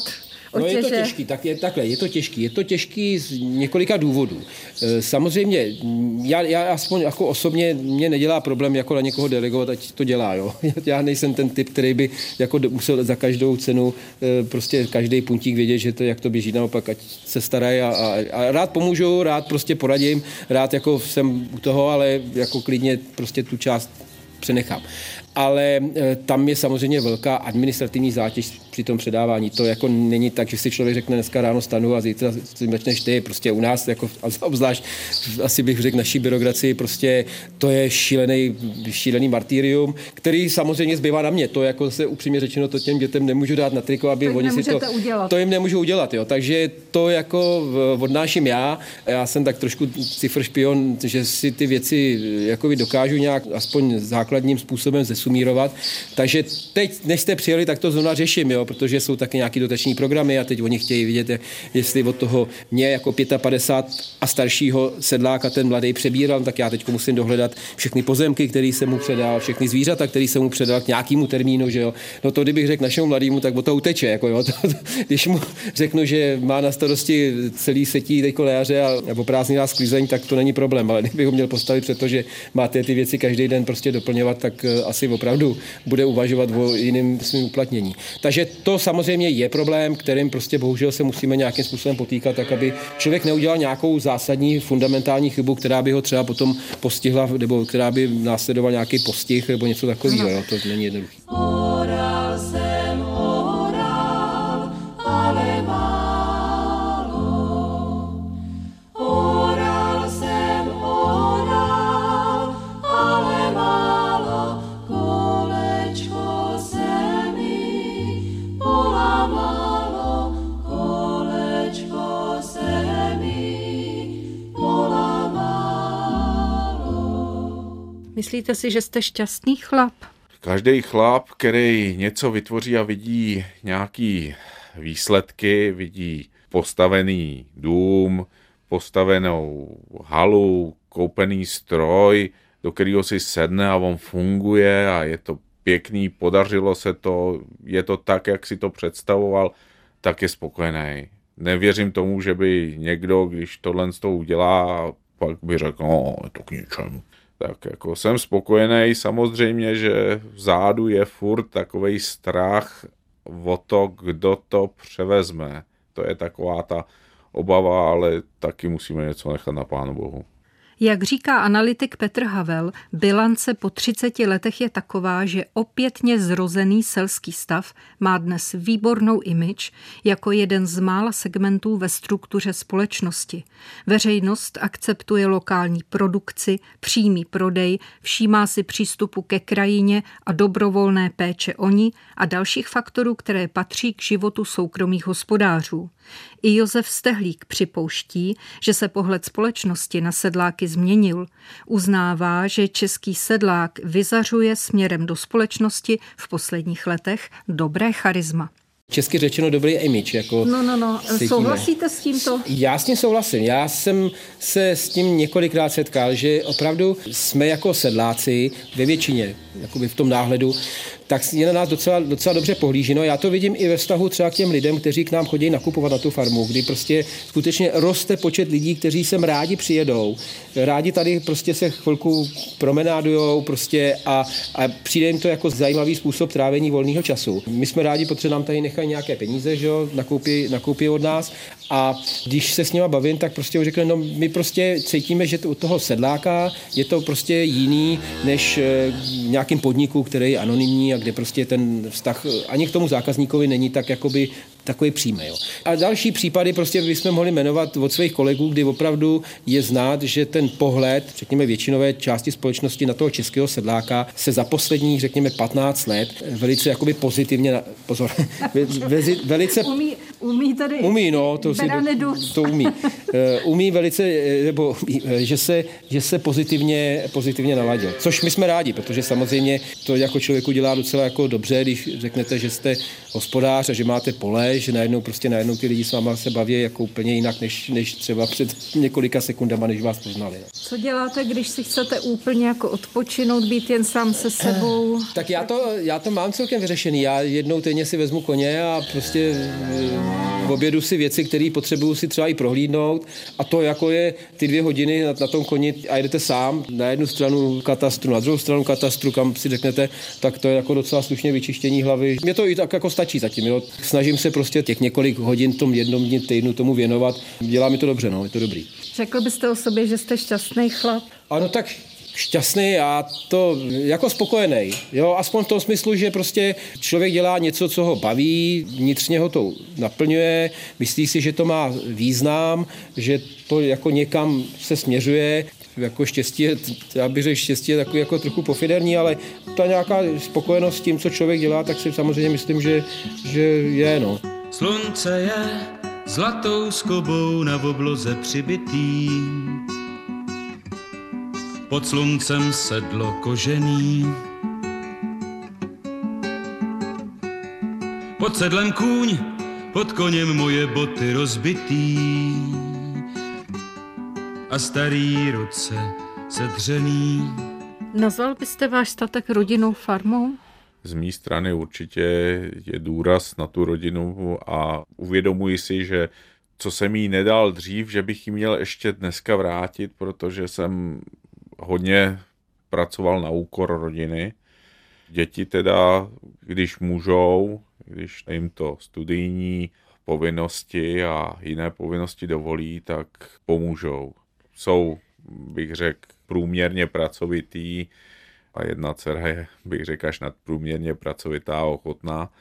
S7: No je to těžký, tak je, takhle, je to těžký. Je to těžký z několika důvodů. Samozřejmě, já, já aspoň jako osobně mě nedělá problém jako na někoho delegovat, ať to dělá, jo. Já nejsem ten typ, který by jako musel za každou cenu prostě každý puntík vědět, že to, jak to běží, naopak, ať se starají a, a, a rád pomůžu, rád prostě poradím, rád jako jsem u toho, ale jako klidně prostě tu část přenechám. Ale tam je samozřejmě velká administrativní zátěž při tom předávání. To jako není tak, že si člověk řekne dneska ráno stanu a zítra si začneš ty. Prostě u nás, jako obzvlášť, asi bych řekl naší byrokracii, prostě to je šílený, šílený martyrium, který samozřejmě zbývá na mě. To jako se upřímně řečeno to těm dětem nemůžu dát na triko, aby
S1: tak
S7: oni si to...
S1: Udělat.
S7: To jim nemůžu udělat, jo. Takže to jako odnáším já. Já jsem tak trošku cifr špion, že si ty věci jako dokážu nějak aspoň základním způsobem zesumírovat. Takže teď, než jste přijeli, tak to zrovna řeším, jo, protože jsou taky nějaký dotační programy a teď oni chtějí vidět, jestli od toho mě jako padesát pět a staršího sedláka ten mladý přebíral, tak já teď musím dohledat všechny pozemky, které jsem mu předal, všechny zvířata, které jsem mu předal k nějakému termínu, že jo. No to kdybych řekl našemu mladému, tak o to uteče, jako jo. To, to, když mu řeknu, že má na starosti celý setí teďko léjaře a oprázdnila sklizeň, tak to není problém, ale kdybych ho měl postavit před to, že máte ty věci každý den prostě doplňovat, tak asi opravdu bude uvažovat o jiném svým uplatnění. Takže to samozřejmě je problém, kterým prostě bohužel se musíme nějakým způsobem potýkat, tak aby člověk neudělal nějakou zásadní fundamentální chybu, která by ho třeba potom postihla, nebo která by následoval nějaký postih nebo něco takového, jo, to není jednoduché.
S9: Oral jsem oral, ale málo. Oral jsem oral, ale málo. Kolečko se mi polamalo, kolečko se mi polamalo.
S1: Myslíte si, že jste šťastný chlap?
S5: Každý chlap, který něco vytvoří a vidí nějaký výsledky, vidí postavený dům, postavenou halu, koupený stroj, do kterého si sedne a on funguje a je to pěkný, podařilo se to, je to tak, jak si to představoval, tak je spokojený. Nevěřím tomu, že by někdo, když tohle z toho udělá, pak by řekl, no, je to k ničemu. Tak jako jsem spokojený, samozřejmě, že vzadu je furt takovej strach o to, kdo to převezme. To je taková ta obava, ale taky musíme něco nechat na Pánu Bohu.
S1: Jak říká analytik Petr Havel, bilance po třiceti letech je taková, že opětně zrozený selský stav má dnes výbornou image jako jeden z mála segmentů ve struktuře společnosti. Veřejnost akceptuje lokální produkci, přímý prodej, všímá si přístupu ke krajině a dobrovolné péče o ní a dalších faktorů, které patří k životu soukromých hospodářů. I Josef Stehlík připouští, že se pohled společnosti na sedláky změnil. Uznává, že český sedlák vyzařuje směrem do společnosti v posledních letech dobré charisma.
S7: Česky řečeno dobrý image. Jako
S1: no, no, no. Souhlasíte s tímto?
S7: Já s tím souhlasím. Já jsem se s tím několikrát setkal, že opravdu jsme jako sedláci ve většině, jakoby v tom náhledu, tak je na nás docela, docela dobře pohlíženo. Já to vidím i ve vztahu třeba k těm lidem, kteří k nám chodí nakupovat na tu farmu, kdy prostě skutečně roste počet lidí, kteří sem rádi přijedou. Rádi tady prostě se chvilku promenádujou prostě a, a přijde jim to jako zajímavý způsob trávení volného času. My jsme rádi, protože nám tady nechají nějaké peníze, že jo, nakoupí, nakoupí od nás a když se s nima bavím, tak prostě řekne, no my prostě cítíme, že to, u toho sedláka je to prostě jiný než e, nějakým podniku, který je anonymní a kde prostě ten vztah ani k tomu zákazníkovi není tak jakoby takový přímý. Jo. A další případy prostě bychom mohli jmenovat od svých kolegů, kdy opravdu je znát, že ten pohled, řekněme většinové části společnosti na toho českého sedláka se za posledních, řekněme patnáct let velice jakoby pozitivně, pozor, velice...
S1: Umí, umí tady...
S7: Umí, no, to, si, to umí. Umí velice, nebo že se, že se pozitivně, pozitivně naladil. Což my jsme rádi, protože samozřejmě to jako člověku dělá docela jako dobře, když řeknete, že jste hospodář a že máte pole, že najednou prostě najednou ty lidi s váma se baví jako úplně jinak, než, než třeba před několika sekundama, než vás poznali. No.
S1: Co děláte, když si chcete úplně jako odpočinout, být jen sám se sebou?
S7: Tak já to, já to mám celkem vyřešený. Já jednou týdně si vezmu koně a prostě V obědu si věci, které potřebuju si třeba i prohlídnout, a to jako je ty dvě hodiny na, na tom koni a jedete sám na jednu stranu katastru, na druhou stranu katastru, kam si řeknete, tak to je jako docela slušně vyčištění hlavy. Mně to i tak jako stačí zatím. Jo. Snažím se prostě těch několik hodin tom jednom dni týdnu tomu věnovat. Dělá mi to dobře, no, je to dobrý.
S1: Řekl byste o sobě, že jste šťastný chlap?
S7: Ano, tak šťastný a to jako spokojený. Jo, aspoň v tom smyslu, že prostě člověk dělá něco, co ho baví, vnitřně ho to naplňuje, myslí si, že to má význam, že to jako někam se směřuje. Jako štěstí je, já bych řekl, štěstí je takový jako trochu pofiderní, ale ta nějaká spokojenost s tím, co člověk dělá, tak si samozřejmě myslím, že, že je, no.
S10: Slunce je zlatou skobou na obloze přibitý. Pod sluncem sedlo kožený. Pod sedlem kůň, pod koněm moje boty rozbitý. A starý ruce sedřený.
S1: Nazval byste váš statek rodinnou farmou?
S5: Z mé strany určitě je důraz na tu rodinu a uvědomuji si, že co jsem jí nedal dřív, že bych jí měl ještě dneska vrátit, protože jsem hodně pracoval na úkor rodiny. Děti teda, když můžou, když jim to studijní povinnosti a jiné povinnosti dovolí, tak pomůžou. Jsou, bych řekl, průměrně pracovitý a jedna dcera je, bych řekl, až nadprůměrně pracovitá a ochotná.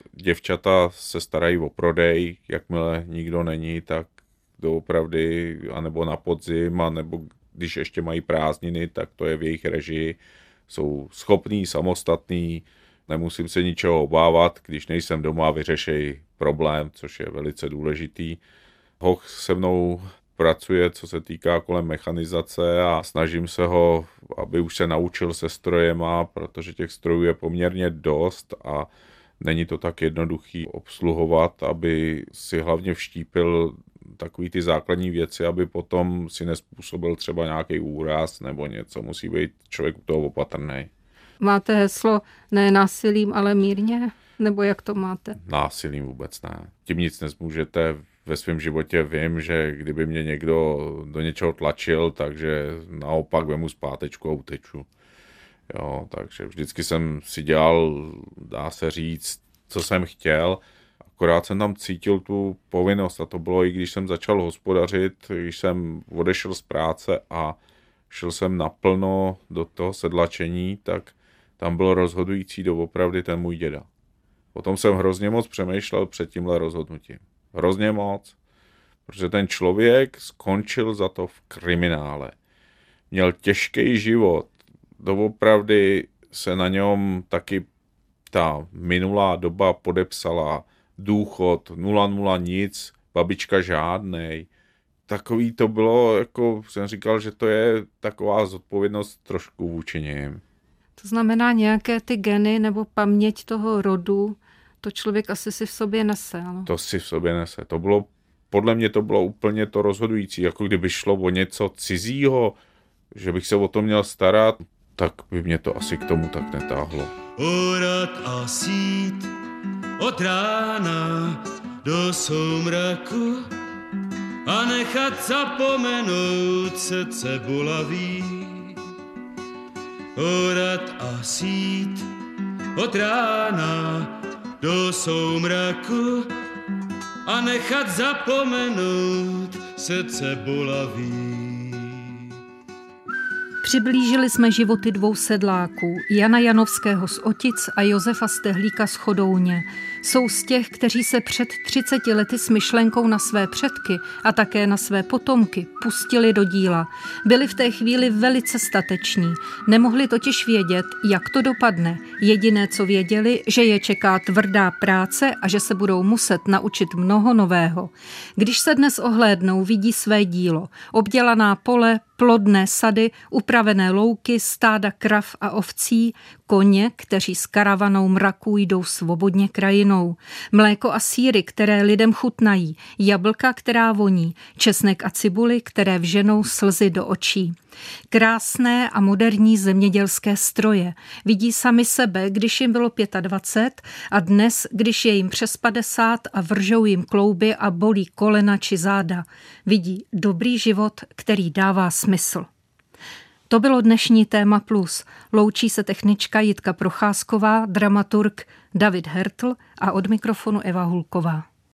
S5: Děvčata se starají o prodej, jakmile nikdo není, tak doopravdy, anebo na podzim, anebo když ještě mají prázdniny, tak to je v jejich režii. Jsou schopní, samostatní, nemusím se ničeho obávat, když nejsem doma, vyřešej problém, což je velice důležitý. Hoch se mnou pracuje, co se týká kolem mechanizace a snažím se ho, aby už se naučil se strojema, protože těch strojů je poměrně dost a není to tak jednoduchý obsluhovat, aby si hlavně vštípil takový ty základní věci, aby potom si nespůsobil třeba nějaký úraz nebo něco. Musí být člověk u toho opatrný.
S1: Máte heslo ne násilím, ale mírně? Nebo jak to máte?
S5: Násilím vůbec ne. Tím nic nezmůžete. Ve svém životě vím, že kdyby mě někdo do něčeho tlačil, takže naopak vemu zpátečku a uteču. Jo, takže vždycky jsem si dělal, dá se říct, co jsem chtěl, akorát jsem tam cítil tu povinnost a to bylo i když jsem začal hospodařit, když jsem odešel z práce a šel jsem naplno do toho sedlačení, tak tam bylo rozhodující doopravdy ten můj děda. Potom jsem hrozně moc přemýšlel před tímhle rozhodnutím. Hrozně moc, protože ten člověk skončil za to v kriminále. Měl těžký život, doopravdy se na něm taky ta minulá doba podepsala, důchod, nula nula nic, babička žádnej. Takový to bylo, jako jsem říkal, že to je taková zodpovědnost trošku vůči nim.
S1: To znamená nějaké ty geny nebo paměť toho rodu, to člověk asi si v sobě nese. Ano.
S5: To si v sobě nese. To bylo, podle mě to bylo úplně to rozhodující, jako kdyby šlo o něco cizího, že bych se o to měl starat, tak by mě to asi k tomu tak netáhlo.
S10: Orat a sít od rána do soumraku a nechat zapomenout se cebulaví. Orat a sít od rána do soumraku a nechat zapomenout se cebulaví.
S1: Přiblížili jsme životy dvou sedláků, Jana Janovského z Otic a Josefa Stehlíka z Chodouně. Jsou z těch, kteří se před třiceti lety s myšlenkou na své předky a také na své potomky pustili do díla. Byli v té chvíli velice stateční. Nemohli totiž vědět, jak to dopadne. Jediné, co věděli, že je čeká tvrdá práce a že se budou muset naučit mnoho nového. Když se dnes ohlédnou, vidí své dílo. Obdělaná pole, plodné sady, upravené louky, stáda krav a ovcí, koně, kteří s karavanou mraků jdou svobodně krajinou, mléko a sýry, které lidem chutnají, jablka, která voní, česnek a cibuli, které vženou slzy do očí. Krásné a moderní zemědělské stroje. Vidí sami sebe, když jim bylo dvacet pět a dnes, když je jim přes padesát a vržou jim klouby a bolí kolena či záda. Vidí dobrý život, který dává smysl. To bylo dnešní Téma Plus. Loučí se technička Jitka Procházková, dramaturg David Hertl a od mikrofonu Eva Hulková.